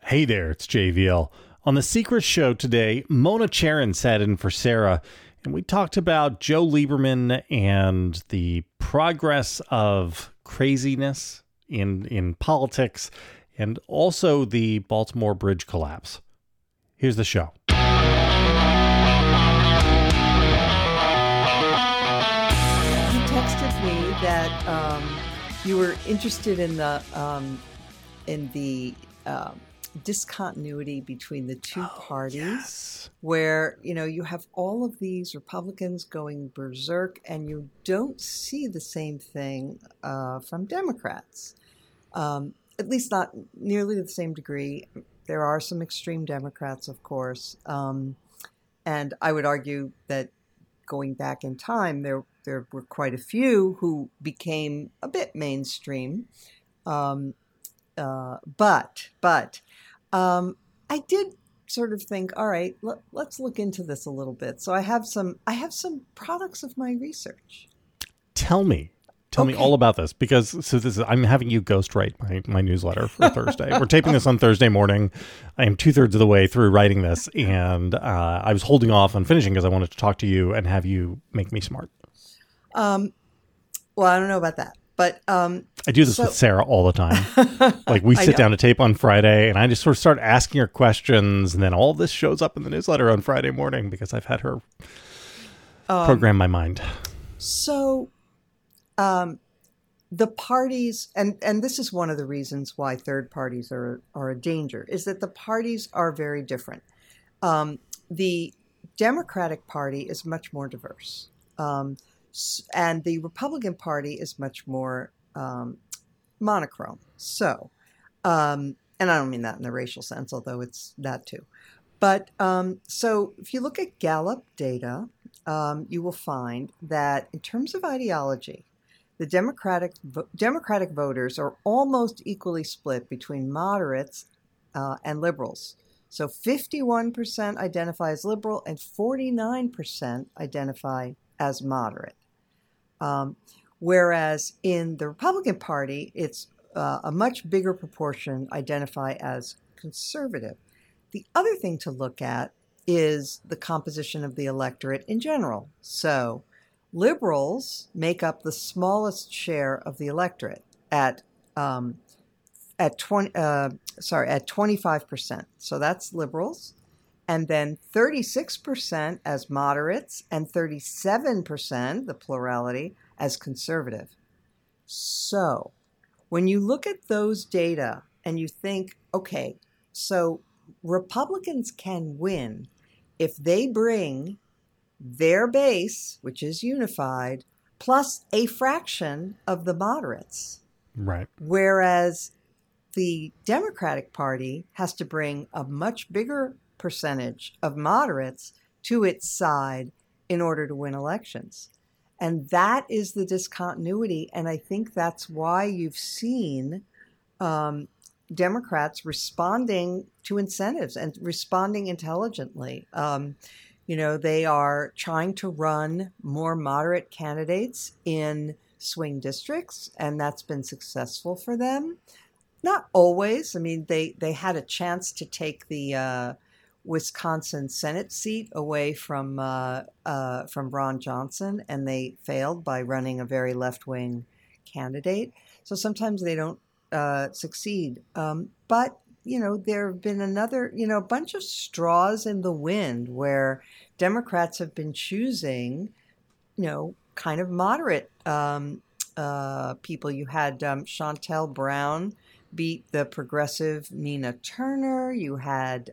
Hey there, it's JVL. On The Secret Show today, Mona Charen sat in for Sarah, and we talked about Joe Lieberman and the progress of craziness in politics, and also the Baltimore Bridge collapse. Here's the show. You texted me that you were interested in the discontinuity between the two parties, yes. where you have all of these Republicans going berserk, and you don't see the same thing from Democrats, at least not nearly to the same degree. There are some extreme Democrats, of course, and I would argue that going back in time, there were quite a few who became a bit mainstream. But I did sort of think, all right, let's look into this a little bit. So I have some products of my research. Tell me all about this, because I'm having you ghostwrite my newsletter for Thursday. We're taping this on Thursday morning. I am 2/3 of the way through writing this, and I was holding off on finishing because I wanted to talk to you and have you make me smart. Well, I don't know about that. But I do this with Sarah all the time. Like, we sit down to tape on Friday, and I just sort of start asking her questions, and then all this shows up in the newsletter on Friday morning because I've had her program my mind. So the parties, and this is one of the reasons why third parties are a danger, is that the parties are very different. The Democratic Party is much more diverse. And the Republican Party is much more monochrome. So, and I don't mean that in the racial sense, although it's that too. But so if you look at Gallup data, you will find that in terms of ideology, the Democratic voters are almost equally split between moderates and liberals. So 51% identify as liberal and 49% identify as moderate. Whereas in the Republican Party, it's a much bigger proportion identify as conservative. The other thing to look at is the composition of the electorate in general. So liberals make up the smallest share of the electorate at 25%. So that's liberals. And then 36% as moderates, and 37%, the plurality, as conservative. So when you look at those data and you think, okay, so Republicans can win if they bring their base, which is unified, plus a fraction of the moderates. Right. Whereas the Democratic Party has to bring a much bigger percentage of moderates to its side in order to win elections. And that is the discontinuity. And I think that's why you've seen Democrats responding to incentives and responding intelligently. They are trying to run more moderate candidates in swing districts, and that's been successful for them. Not always. I mean, they had a chance to take the Wisconsin Senate seat away from Ron Johnson, and they failed by running a very left-wing candidate. So sometimes they don't succeed. But there have been a bunch of straws in the wind where Democrats have been choosing, kind of moderate people. You had Shontel Brown beat the progressive Nina Turner. You had,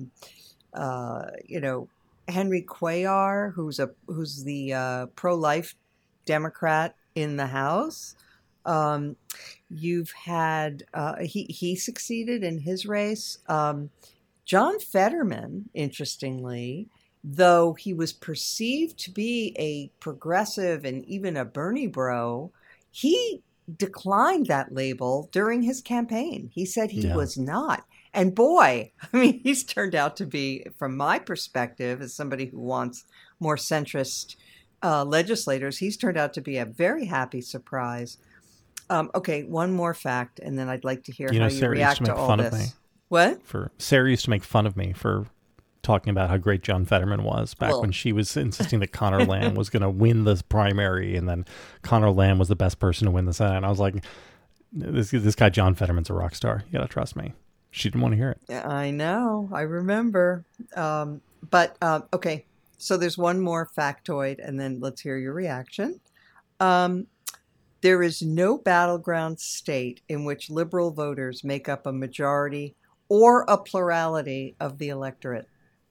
Henry Cuellar, who's the pro-life Democrat in the House. You've had he succeeded in his race. John Fetterman, interestingly, though he was perceived to be a progressive and even a Bernie bro, he declined that label during his campaign. He said he was not. And boy, I mean, he's turned out to be, from my perspective, as somebody who wants more centrist legislators, he's turned out to be a very happy surprise. Okay, one more fact, and then I'd like to hear how you Sarah react used to to make all fun this. of me What? Sarah used to make fun of me for talking about how great John Fetterman was back Well. when she was insisting that Conor Lamb was going to win the primary, and then Conor Lamb was the best person to win the Senate. And I was like, this guy John Fetterman's a rock star. You got to trust me. She didn't want to hear it. Yeah, I know. I remember. Okay. So there's one more factoid, and then let's hear your reaction. There is no battleground state in which liberal voters make up a majority or a plurality of the electorate.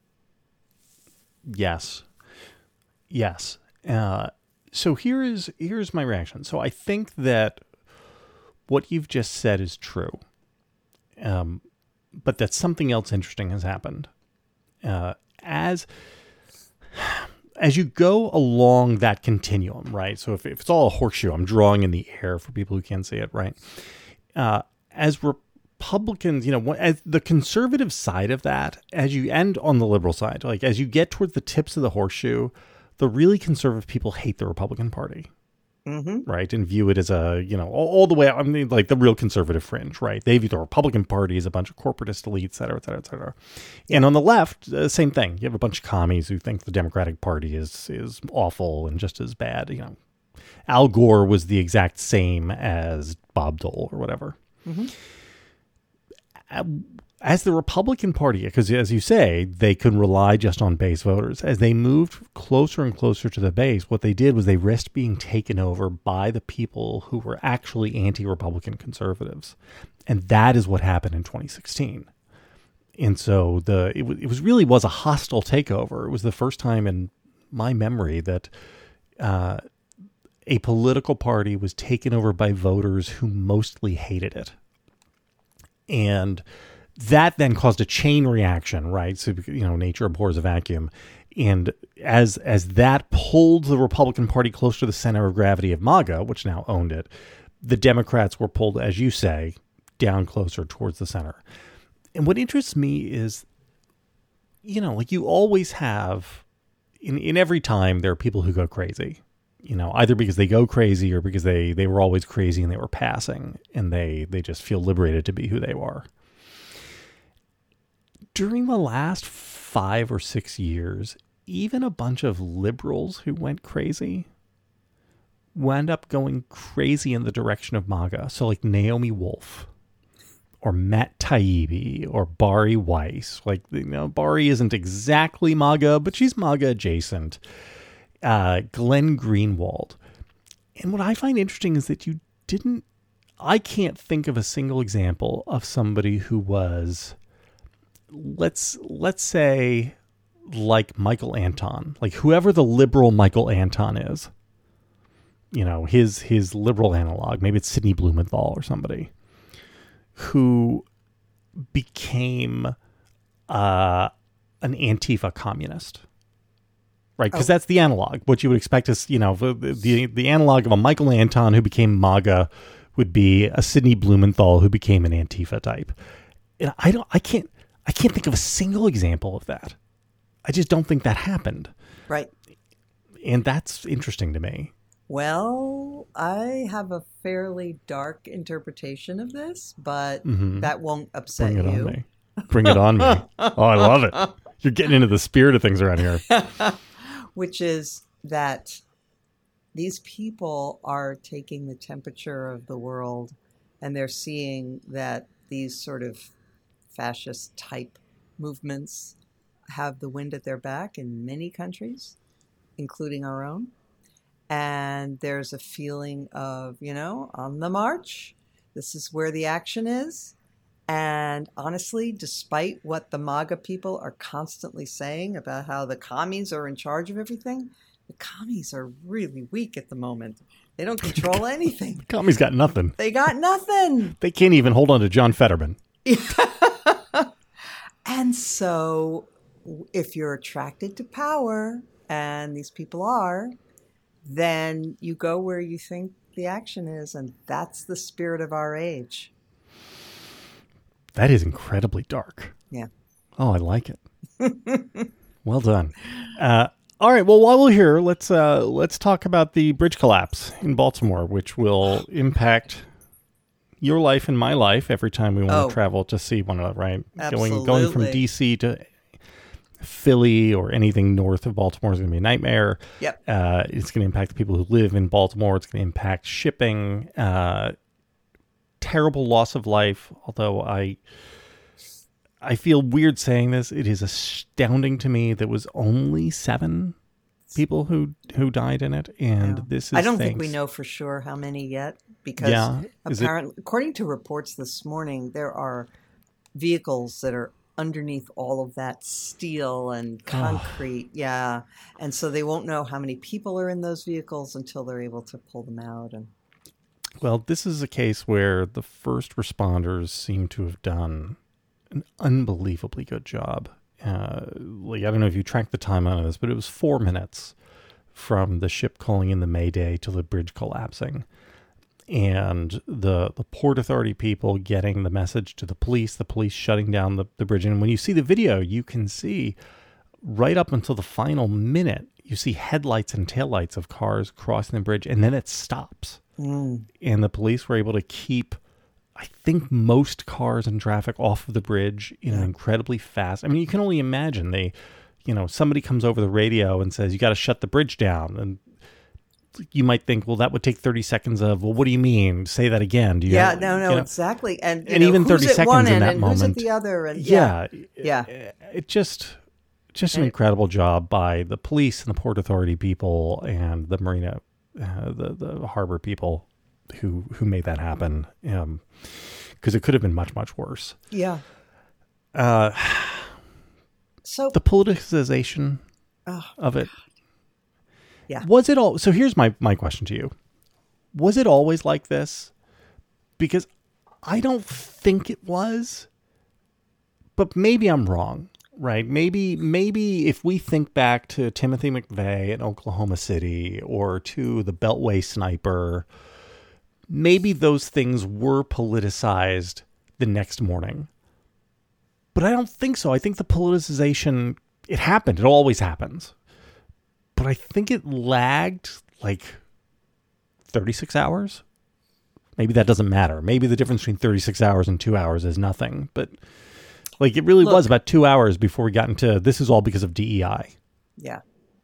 Yes. So here's my reaction. So I think that what you've just said is true, but that something else interesting has happened. As you go along that continuum, right? So if it's all a horseshoe, I'm drawing in the air for people who can't see it, right? As Republicans, as the conservative side of that, as you end on the liberal side, like as you get towards the tips of the horseshoe, the really conservative people hate the Republican Party, right? And view it as all the way, I mean, like the real conservative fringe, right? They view the Republican Party as a bunch of corporatist elites, et cetera, et cetera, et cetera. And on the left, same thing. You have a bunch of commies who think the Democratic Party is awful and just as bad. Al Gore was the exact same as Bob Dole or whatever. As the Republican Party, because as you say, they can rely just on base voters. As they moved closer and closer to the base, what they did was they risked being taken over by the people who were actually anti-Republican conservatives. And that is what happened in 2016. And so it was a hostile takeover. It was the first time in my memory that a political party was taken over by voters who mostly hated it. And that then caused a chain reaction, right? So, nature abhors a vacuum. And as that pulled the Republican Party closer to the center of gravity of MAGA, which now owned it, the Democrats were pulled, as you say, down closer towards the center. And what interests me is, like you always have, in every time, there are people who go crazy. Either because they go crazy or because they were always crazy and they were passing and they just feel liberated to be who they are. During the last 5 or 6 years, even a bunch of liberals who went crazy wound up going crazy in the direction of MAGA. So like Naomi Wolf or Matt Taibbi or Bari Weiss. Like, Bari isn't exactly MAGA, but she's MAGA adjacent. Glenn Greenwald. And what I find interesting is that I can't think of a single example of somebody who was, let's say, like Michael Anton, like whoever the liberal Michael Anton is, his liberal analog, maybe it's Sidney Blumenthal or somebody, who became an Antifa communist. Right, because that's the analog. What you would expect is, the analog of a Michael Anton who became MAGA would be a Sidney Blumenthal who became an Antifa type. And I can't think of a single example of that. I just don't think that happened. Right. And that's interesting to me. Well, I have a fairly dark interpretation of this, but that won't upset you. Bring it on me. Bring it on me. Oh, I love it. You're getting into the spirit of things around here. Which is that these people are taking the temperature of the world and they're seeing that these sort of fascist type movements have the wind at their back in many countries, including our own. And there's a feeling of, on the march, this is where the action is. And honestly, despite what the MAGA people are constantly saying about how the commies are in charge of everything, the commies are really weak at the moment. They don't control anything. The commies got nothing. They got nothing. They can't even hold on to John Fetterman. And so if you're attracted to power, and these people are, then you go where you think the action is. And that's the spirit of our age. That is incredibly dark. Yeah. Oh, I like it. Well done. All right. Well, while we're here, let's talk about the bridge collapse in Baltimore, which will impact your life and my life every time we want Oh. to travel to see one another, right? Going from Absolutely. D.C. to Philly or anything north of Baltimore is going to be a nightmare. Yep. It's going to impact the people who live in Baltimore. It's going to impact shipping. Terrible loss of life. Although I feel weird saying this, it is astounding to me that was only 7 people who died in it, and Yeah. this is. I don't think we know for sure how many yet, because apparently, according to reports this morning, there are vehicles that are underneath all of that steel and concrete. Yeah. And so they won't know how many people are in those vehicles until they're able to pull them out. And Well, this is a case where the first responders seem to have done an unbelievably good job. Like, I don't know if you tracked the time on this, but it was 4 minutes from the ship calling in the Mayday to the bridge collapsing. And the Port Authority people getting the message to the police shutting down the bridge. And when you see the video, you can see right up until the final minute, you see headlights and taillights of cars crossing the bridge, and then it stops. And the police were able to keep, I think, most cars and traffic off of the bridge in an incredibly fast. I mean, you can only imagine somebody comes over the radio and says, you got to shut the bridge down. And you might think, well, that would take 30 seconds of, well, what do you mean? Say that again. exactly. And even 30 seconds in that moment. Who's at the other? And It just an incredible job by the police and the Port Authority people and the marina, the harbor people who made that happen. Because it could have been much, much worse. Yeah. So the politicization of it. Yeah. Was it all? So here's my question to you. Was it always like this? Because I don't think it was, but maybe I'm wrong, right? Maybe if we think back to Timothy McVeigh in Oklahoma City or to the Beltway sniper, maybe those things were politicized the next morning. But I don't think so. I think the politicization, it happened. It always happens. But I think it lagged like 36 hours. Maybe that doesn't matter. Maybe the difference between 36 hours and 2 hours is nothing. But like it really was about 2 hours before we got into this is all because of DEI. Yeah.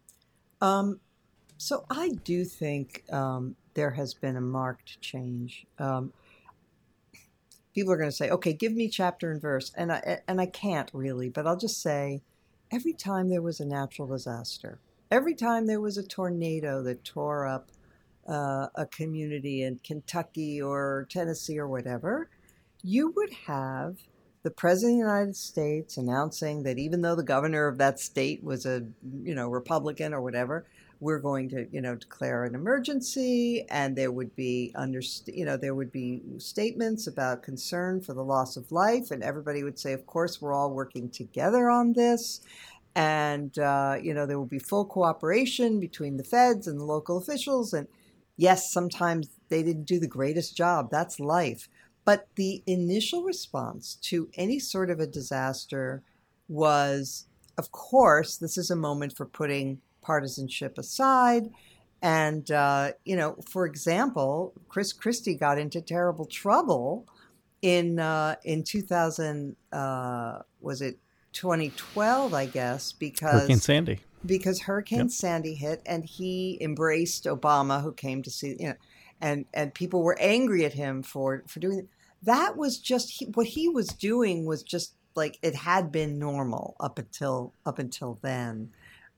So I do think there has been a marked change. People are going to say, okay, give me chapter and verse. And I can't really, but I'll just say every time there was a natural disaster, every time there was a tornado that tore up a community in Kentucky or Tennessee or whatever, you would have the President of the United States announcing that even though the governor of that state was a Republican or whatever, we're going to declare an emergency, and there would be statements about concern for the loss of life, and everybody would say, of course, we're all working together on this. And, there will be full cooperation between the feds and the local officials. And yes, sometimes they didn't do the greatest job. That's life. But the initial response to any sort of a disaster was, of course, this is a moment for putting partisanship aside. And, for example, Chris Christie got into terrible trouble in 2000, was it 2012, I guess, because Hurricane Sandy. Because Hurricane Sandy hit, and he embraced Obama, who came to see, and people were angry at him for doing it. That was just what he was doing was just like it had been normal up until then,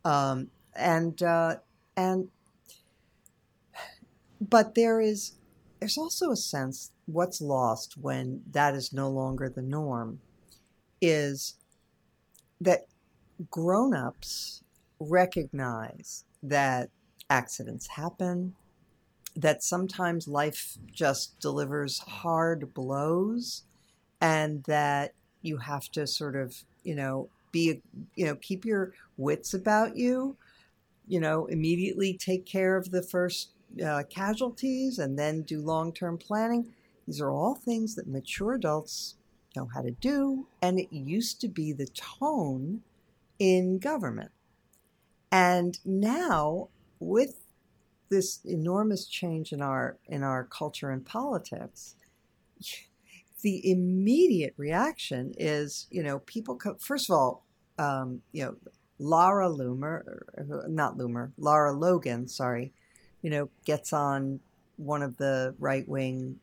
but there's also a sense what's lost when that is no longer the norm is that grown-ups recognize that accidents happen, that sometimes life just delivers hard blows, and that you have to sort of, keep your wits about you, immediately take care of the first casualties and then do long-term planning. These are all things that mature adults know how to do, and it used to be the tone in government. And now, with this enormous change in our culture and politics, the immediate reaction is, people, first of all, Lara Logan, sorry, gets on one of the right-wing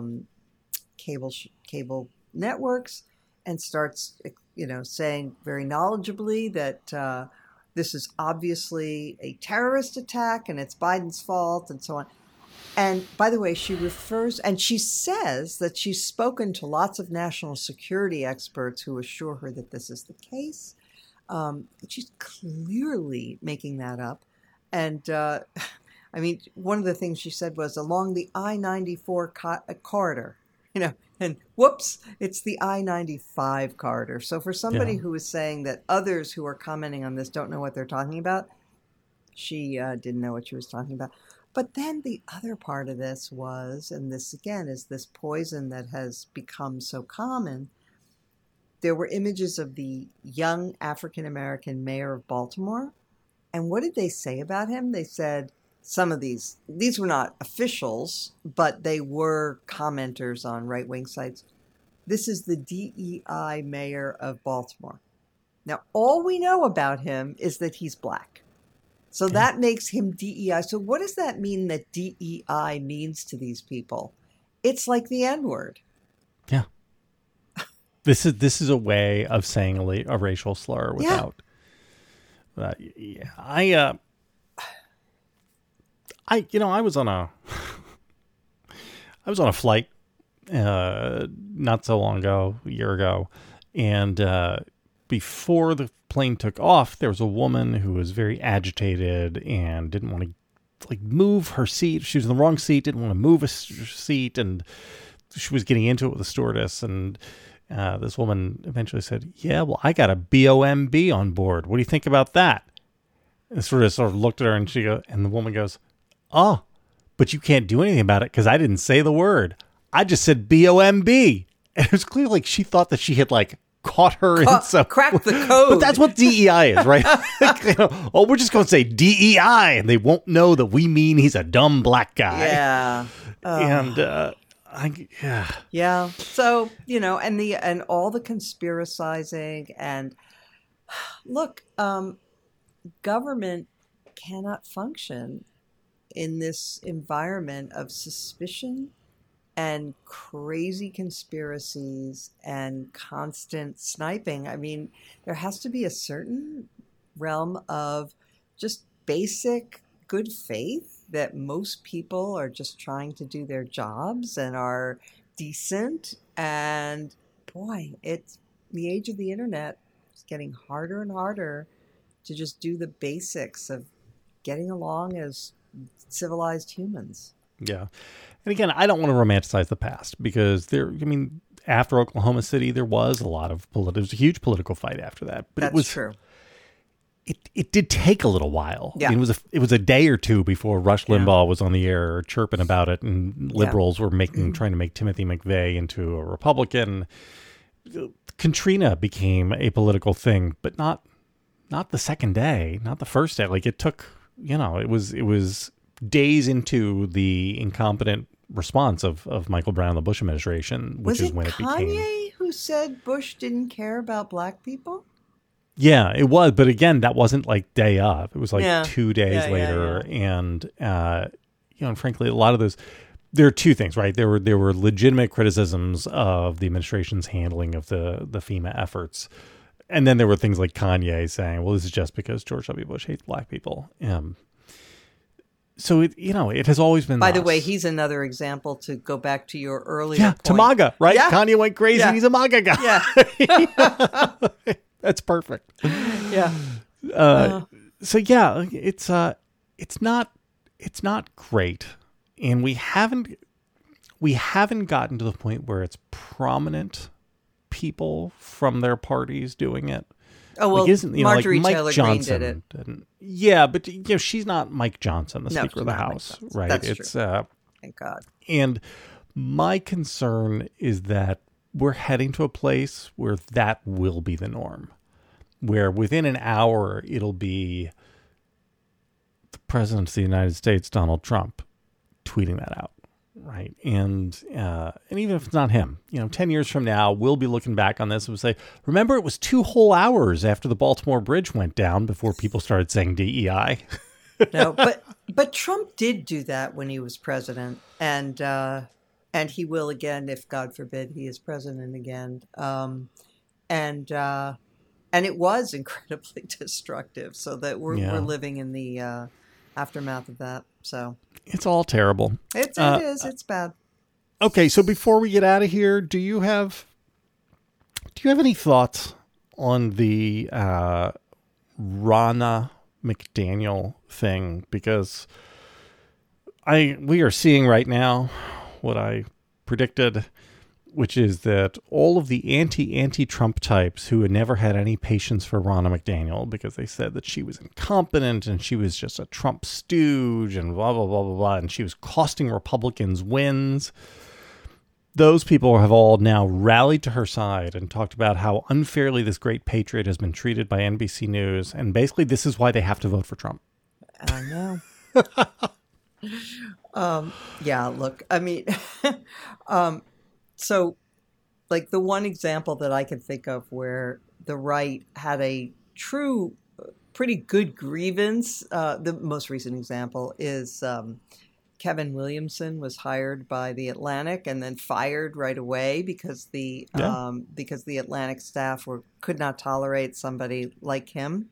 cable networks and starts, saying very knowledgeably that this is obviously a terrorist attack and it's Biden's fault and so on. And by the way, she says that she's spoken to lots of national security experts who assure her that this is the case. She's clearly making that up. And one of the things she said was along the I-94 corridor, and whoops, it's the I-95 corridor. So for somebody who is saying that others who are commenting on this don't know what they're talking about, she didn't know what she was talking about. But then the other part of this was, and this again is this poison that has become so common, there were images of the young African-American mayor of Baltimore. And what did they say about him? They said some of these were not officials, but they were commenters on right-wing sites. This is the DEI mayor of Baltimore. Now, all we know about him is that he's black. So that makes him DEI. So what does that mean that DEI means to these people? It's like the N-word. Yeah. This is a way of saying a racial slur without. Yeah. I was on a flight not so long ago, a year ago, and before the plane took off, there was a woman who was very agitated and didn't want to move her seat. She was in the wrong seat, didn't want to move a seat, and she was getting into it with the stewardess. And this woman eventually said, "Yeah, well, I got a BOMB on board. What do you think about that?" And the stewardess sort of looked at her, and and the woman goes, "Oh, but you can't do anything about it because I didn't say the word. I just said BOMB." And it was clear she thought that she had caught her in some cracked the code. But that's what DEI is, right? We're just going to say DEI, and they won't know that we mean he's a dumb black guy. Yeah. And yeah. So, and all the conspiracizing and look, government cannot function in this environment of suspicion and crazy conspiracies and constant sniping. I mean, there has to be a certain realm of just basic good faith that most people are just trying to do their jobs and are decent. And boy, it's the age of the internet. It's getting harder and harder to just do the basics of getting along as civilized humans. Yeah. And again, I don't want to romanticize the past because after Oklahoma City, there was a lot of there was a huge political fight after that. But That's true. It did take a little while. Yeah. I mean, it was a day or two before Rush Limbaugh was on the air chirping about it, and liberals were trying to make Timothy McVeigh into a Republican. Katrina became a political thing, but not the second day, not the first day. It took, it was days into the incompetent response of Michael Brown and the Bush administration, which is when it became. Was it Kanye who said Bush didn't care about black people? Yeah, it was. But again, that wasn't day of. It was 2 days later. Yeah. And, and frankly, a lot of those, there are two things, right? There were legitimate criticisms of the administration's handling of the FEMA efforts. And then there were things like Kanye saying, well, this is just because George W. Bush hates black people. So it has always been. By the way, he's another example to go back to your earlier point. To MAGA, right? Yeah. Kanye went crazy. Yeah. He's a MAGA guy. Yeah. That's perfect. Yeah. So yeah, it's not great, and we haven't gotten to the point where it's prominent people from their parties doing it. Oh, well, Marjorie Taylor Greene did it. Yeah, but she's not Mike Johnson, the Speaker of the House, right? That's true. Thank God. And my concern is that we're heading to a place where that will be the norm, where within an hour it'll be the President of the United States, Donald Trump, tweeting that out. Right. And even if it's not him, 10 years from now, we'll be looking back on this and we'll say, remember, it was 2 whole hours after the Baltimore Bridge went down before people started saying DEI. No, but Trump did do that when he was president, and he will again if, God forbid, he is president again. And it was incredibly destructive. So that we're living in the aftermath of that. So it's all terrible. It is. It's bad. Okay, so before we get out of here, do you have any thoughts on the Ronna McDaniel thing? Because we are seeing right now what I predicted, which is that all of the anti-Trump types who had never had any patience for Ronna McDaniel because they said that she was incompetent and she was just a Trump stooge and blah, blah, blah, blah, blah, and she was costing Republicans wins. Those people have all now rallied to her side and talked about how unfairly this great patriot has been treated by NBC News. And basically, this is why they have to vote for Trump. I know. Yeah, look, I mean, so like the one example that I can think of where the right had a true, pretty good grievance, the most recent example is Kevin Williamson was hired by the Atlantic and then fired right away because the Atlantic staff could not tolerate somebody like him,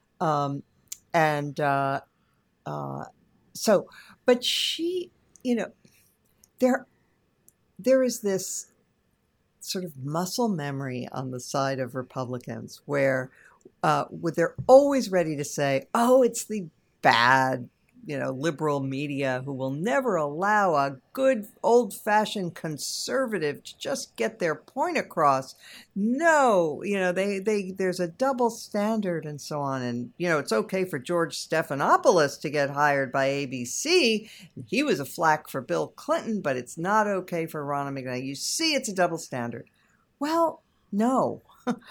but she, there is this sort of muscle memory on the side of Republicans where they're always ready to say, oh, it's the bad, liberal media who will never allow a good old-fashioned conservative to just get their point across. No, there's a double standard and so on. And, it's okay for George Stephanopoulos to get hired by ABC. He was a flack for Bill Clinton, but it's not okay for Ronna McDaniel. You see, it's a double standard. Well, no.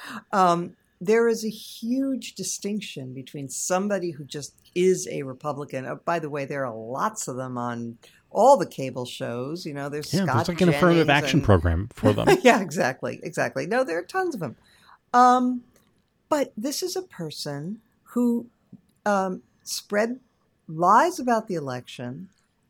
There is a huge distinction between somebody who just is a Republican. Oh, by the way, there are lots of them on all the cable shows. There's Scott there's like Jennings an affirmative action program for them. Yeah, exactly. No, there are tons of them. But this is a person who spread lies about the election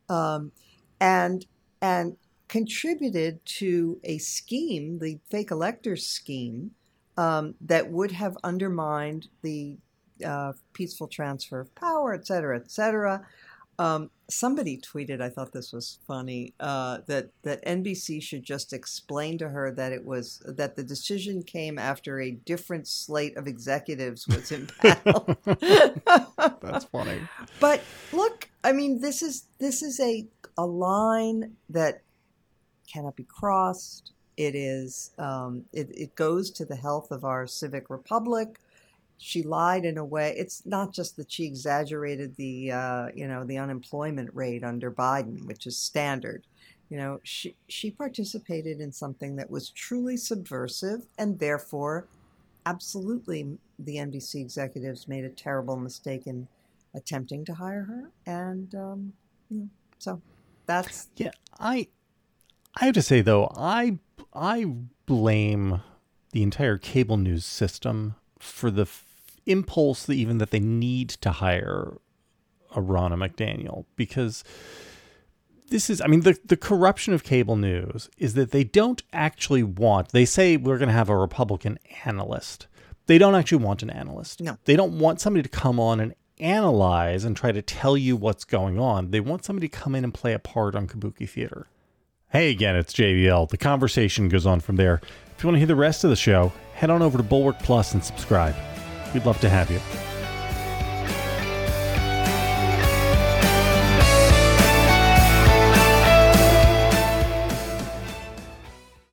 and contributed to a scheme, the fake electors scheme, that would have undermined the peaceful transfer of power, et cetera, et cetera. Somebody tweeted, I thought this was funny, that NBC should just explain to her that the decision came after a different slate of executives was impaneled. That's funny. But look, I mean, this is a line that cannot be crossed. It is it goes to the health of our civic republic. She lied in a way. It's not just that she exaggerated the the unemployment rate under Biden, which is standard. She participated in something that was truly subversive, and therefore, absolutely, the NBC executives made a terrible mistake in attempting to hire her. And so that's I have to say though, I blame the entire cable news system for the impulse that they need to hire a Ronna McDaniel, because this is, the corruption of cable news is that they don't actually they say we're going to have a Republican analyst. They don't actually want an analyst. No. They don't want somebody to come on and analyze and try to tell you what's going on. They want somebody to come in and play a part on Kabuki Theater. Hey again, it's JVL. The conversation goes on from there. If you want to hear the rest of the show, head on over to Bulwark Plus and subscribe. We'd love to have you.